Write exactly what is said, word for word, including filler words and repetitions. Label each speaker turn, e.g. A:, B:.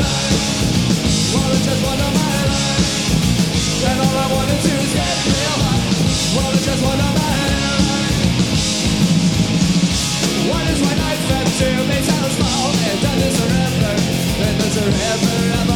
A: Well, it's just one of my life. And all I wanted to is get real high. Well, it's just one of my life. Why does my life have to be so small? And does this forever? And does forever